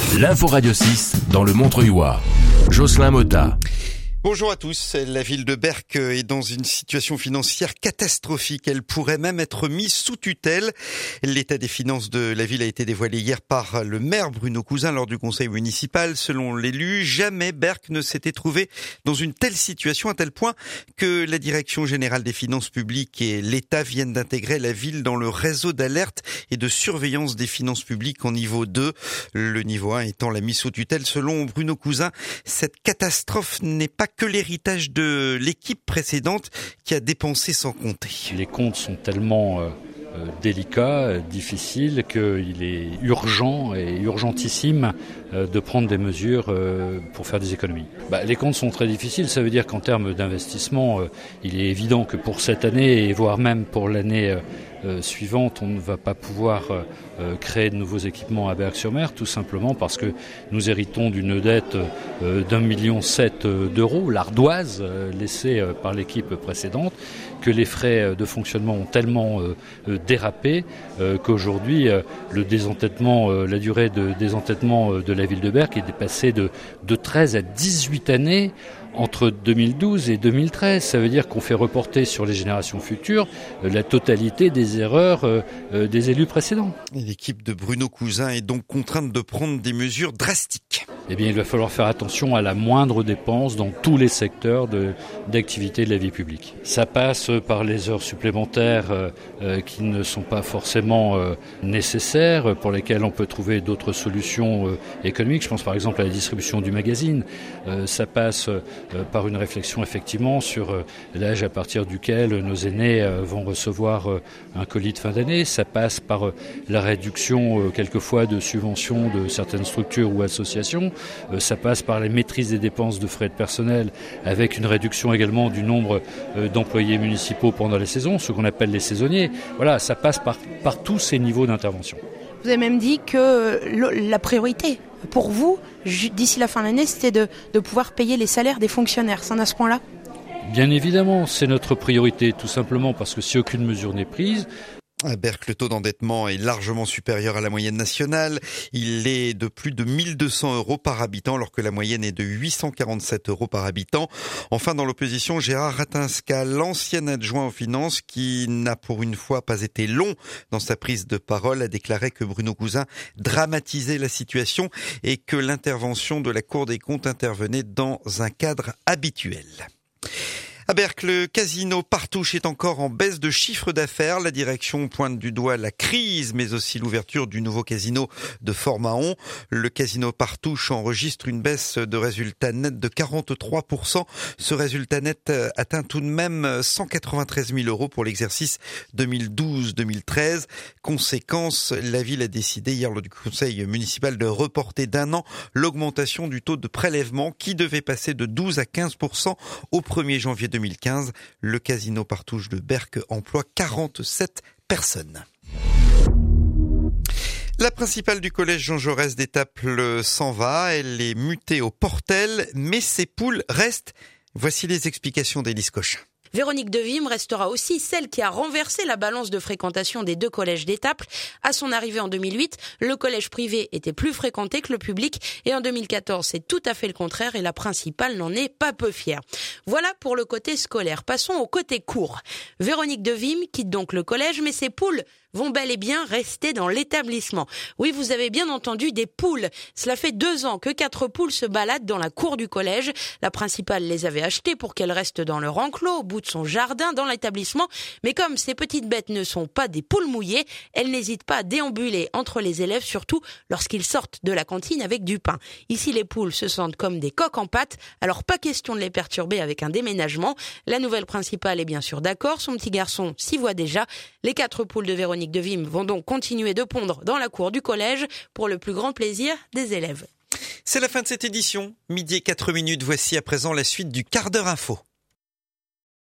L'info Radio 6 dans le Montreuilois. Jocelyn Motta. Bonjour à tous. La ville de Berck est dans une situation financière catastrophique. Elle pourrait même être mise sous tutelle. L'état des finances de la ville a été dévoilé hier par le maire Bruno Cousin lors du conseil municipal. Selon l'élu, jamais Berck ne s'était trouvé dans une telle situation, à tel point que la direction générale des finances publiques et l'État viennent d'intégrer la ville dans le réseau d'alerte et de surveillance des finances publiques en niveau 2. Le niveau 1 étant la mise sous tutelle. Selon Bruno Cousin, cette catastrophe n'est pas que l'héritage de l'équipe précédente qui a dépensé sans compter. Les comptes sont tellement délicats, difficiles, qu'il est urgent et urgentissime de prendre des mesures pour faire des économies. Les comptes sont très difficiles, ça veut dire qu'en termes d'investissement, il est évident que pour cette année, et voire même pour l'année suivante, on ne va pas pouvoir créer de nouveaux équipements à Berck-sur-Mer, tout simplement parce que nous héritons d'une dette d'1,7 million d'euros, l'ardoise laissée par l'équipe précédente, que les frais de fonctionnement ont tellement dérapé qu'aujourd'hui le désendettement, la durée de désendettement de la ville de Berck est passée de 13 à 18 années entre 2012 et 2013. Ça veut dire qu'on fait reporter sur les générations futures la totalité des erreurs des élus précédents. L'équipe de Bruno Cousin est donc contrainte de prendre des mesures drastiques. Eh bien, il va falloir faire attention à la moindre dépense dans tous les secteurs d'activité de la vie publique. Ça passe par les heures supplémentaires qui ne sont pas forcément nécessaires, pour lesquelles on peut trouver d'autres solutions économiques. Je pense par exemple à la distribution du magazine. Ça passe par une réflexion effectivement sur l'âge à partir duquel nos aînés vont recevoir un colis de fin d'année. Ça passe par la réduction quelquefois de subventions de certaines structures ou associations. Ça passe par la maîtrise des dépenses de frais de personnel, avec une réduction également du nombre d'employés municipaux pendant les saisons, ce qu'on appelle les saisonniers. Voilà, ça passe par tous ces niveaux d'intervention. Vous avez même dit que la priorité pour vous, d'ici la fin de l'année, c'était de pouvoir payer les salaires des fonctionnaires. C'est à ce point-là ? Bien évidemment, c'est notre priorité, tout simplement parce que si aucune mesure n'est prise, à Berck, le taux d'endettement est largement supérieur à la moyenne nationale. Il est de plus de 1 200 euros par habitant, alors que la moyenne est de 847 euros par habitant. Enfin, dans l'opposition, Gérard Ratinska, l'ancien adjoint aux finances, qui n'a pour une fois pas été long dans sa prise de parole, a déclaré que Bruno Cousin dramatisait la situation et que l'intervention de la Cour des comptes intervenait dans un cadre habituel. À Berck, le casino Partouche est encore en baisse de chiffre d'affaires. La direction pointe du doigt la crise, mais aussi l'ouverture du nouveau casino de Fort-Mahon. Le casino Partouche enregistre une baisse de résultat net de 43%. Ce résultat net atteint tout de même 193 000 euros pour l'exercice 2012-2013. Conséquence, la ville a décidé hier lors du conseil municipal de reporter d'1 an l'augmentation du taux de prélèvement qui devait passer de 12 à 15% au 1er janvier 2015, le casino Partouche de Berck emploie 47 personnes. La principale du collège Jean Jaurès d'Étaples s'en va, elle est mutée au Portel, mais ses poules restent. Voici les explications d'Élise Cochin. Véronique Devim restera aussi celle qui a renversé la balance de fréquentation des deux collèges d'Étaples. À son arrivée en 2008, le collège privé était plus fréquenté que le public et en 2014, c'est tout à fait le contraire et la principale n'en est pas peu fière. Voilà pour le côté scolaire. Passons au côté court. Véronique Devim quitte donc le collège, mais ses poules vont bel et bien rester dans l'établissement. Oui, vous avez bien entendu, des poules. Cela fait 2 ans que 4 poules se baladent dans la cour du collège. La principale les avait achetées pour qu'elles restent dans leur enclos, au bout de son jardin, dans l'établissement. Mais comme ces petites bêtes ne sont pas des poules mouillées, elles n'hésitent pas à déambuler entre les élèves, surtout lorsqu'ils sortent de la cantine avec du pain. Ici, les poules se sentent comme des coqs en pâte, alors pas question de les perturber avec un déménagement. La nouvelle principale est bien sûr d'accord, son petit garçon s'y voit déjà. Les 4 poules de Véronique Devim vont donc continuer de pondre dans la cour du collège pour le plus grand plaisir des élèves. C'est la fin de cette édition. 12h04, voici à présent la suite du quart d'heure info.